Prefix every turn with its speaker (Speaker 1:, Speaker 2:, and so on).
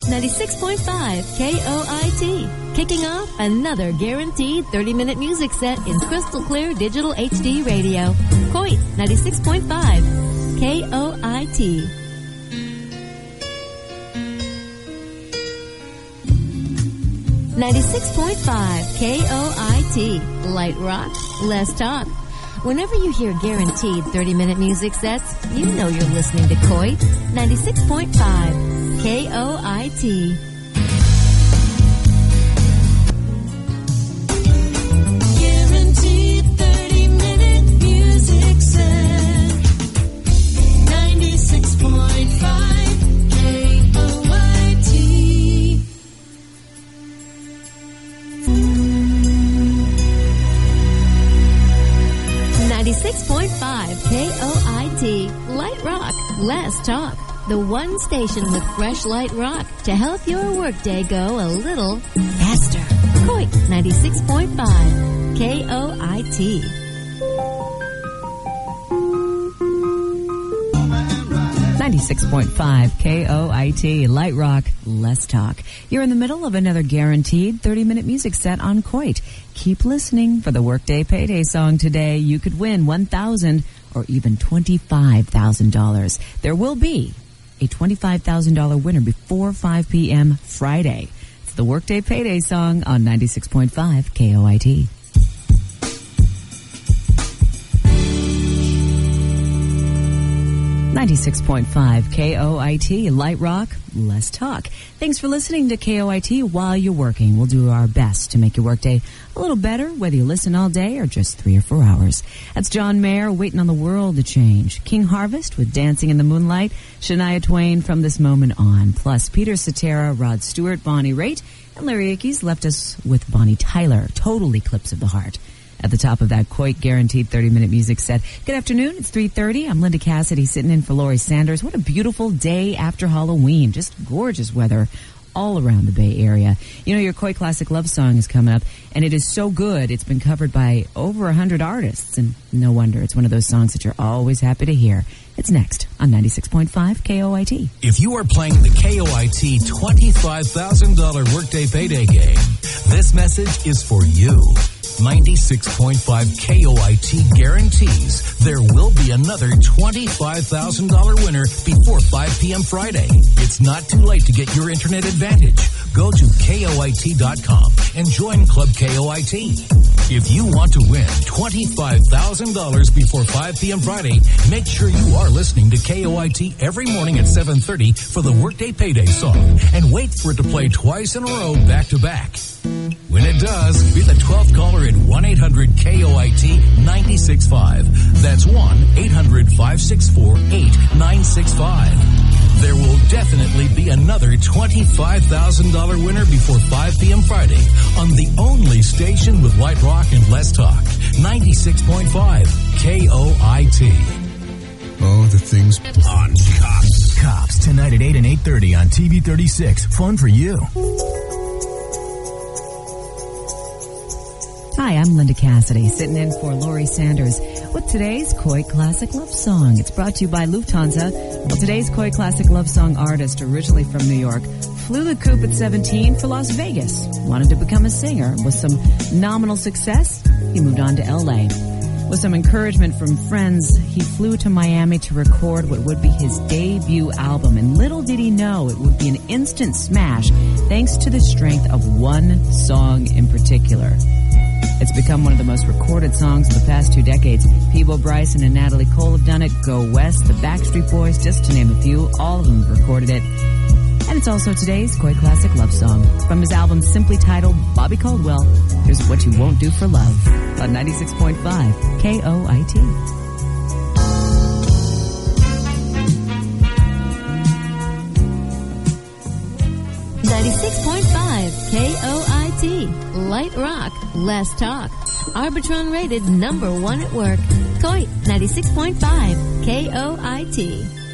Speaker 1: 96.5 KOIT. Kicking off another guaranteed 30-minute music set in crystal clear digital HD radio. Coit 96.5 KOIT. .5 KOIT. Light rock, less talk. Whenever you hear guaranteed 30-minute music sets, you know you're listening to Coit 96.5 KOIT.
Speaker 2: Guaranteed 30-minute music set. 96.5 KOIT.
Speaker 1: 96.5 KOIT. Light rock, less talk. The one station with fresh light rock to help your workday go a little faster. Coit 96.5 KOIT.
Speaker 3: 96.5 KOIT. Light rock, less talk. You're in the middle of another guaranteed 30-minute music set on Coit. Keep listening for the Workday Payday song today. You could win $1,000 or even $25,000. There will be a $25,000 winner before 5 p.m. Friday. It's the Workday Payday song on 96.5 KOIT. 96.5 KOIT. Light rock, less talk. Thanks for listening to KOIT while you're working. We'll do our best to make your workday a little better, whether you listen all day or just 3 or 4 hours. That's John Mayer, Waiting on the World to Change. King Harvest with Dancing in the Moonlight. Shania Twain, From This Moment On. Plus Peter Cetera, Rod Stewart, Bonnie Raitt, and Larry Ickes left us with Bonnie Tyler, Total Eclipse of the Heart. At the top of that Coit guaranteed 30-minute music set. Good afternoon. It's 3:30. I'm Linda Cassidy sitting in for Lori Sanders. What a beautiful day after Halloween. Just gorgeous weather all around the Bay Area. You know, your Coit Classic Love Song is coming up, and it is so good. It's been covered by over 100 artists, and no wonder. It's one of those songs that you're always happy to hear. It's next on 96.5 KOIT.
Speaker 4: If you are playing the KOIT $25,000 Workday Payday game, this message is for you. 96.5 KOIT guarantees there will be another $25,000 winner before 5 p.m. Friday. It's not too late to get your internet advantage. Go to KOIT.com and join Club KOIT. If you want to win $25,000 before 5 p.m. Friday, make sure you are listening to KOIT every morning at 7:30 for the Workday Payday song, and wait for it to play twice in a row back to back. When it does, be the 12th caller at 1-800-KOIT-965. That's 1-800-564-8965. There will definitely be another $25,000 winner before 5 p.m. Friday on the only station with light rock and less talk. 96.5 KOIT.
Speaker 5: Oh, the things
Speaker 6: on Cops. Cops tonight at 8 and 8:30 on TV 36. Fun for you.
Speaker 3: Hi, I'm Linda Cassidy, sitting in for Lori Sanders with today's Coit Classic Love Song. It's brought to you by Lufthansa. Well, today's Coit Classic Love Song artist, originally from New York, flew the coop at 17 for Las Vegas. Wanted to become a singer. With some nominal success, he moved on to L.A. With some encouragement from friends, he flew to Miami to record what would be his debut album. And little did he know it would be an instant smash thanks to the strength of one song in particular. It's become one of the most recorded songs of the past 2 decades. Peabo Bryson and Natalie Cole have done it. Go West, the Backstreet Boys, just to name a few. All of them have recorded it. And it's also today's Coit Classic Love Song. From his album simply titled Bobby Caldwell, here's What You Won't Do for Love on 96.5 KOIT.
Speaker 1: 96.5 KOIT. Light rock, less talk. Arbitron rated #1 at work. Coit 96.5 KOIT.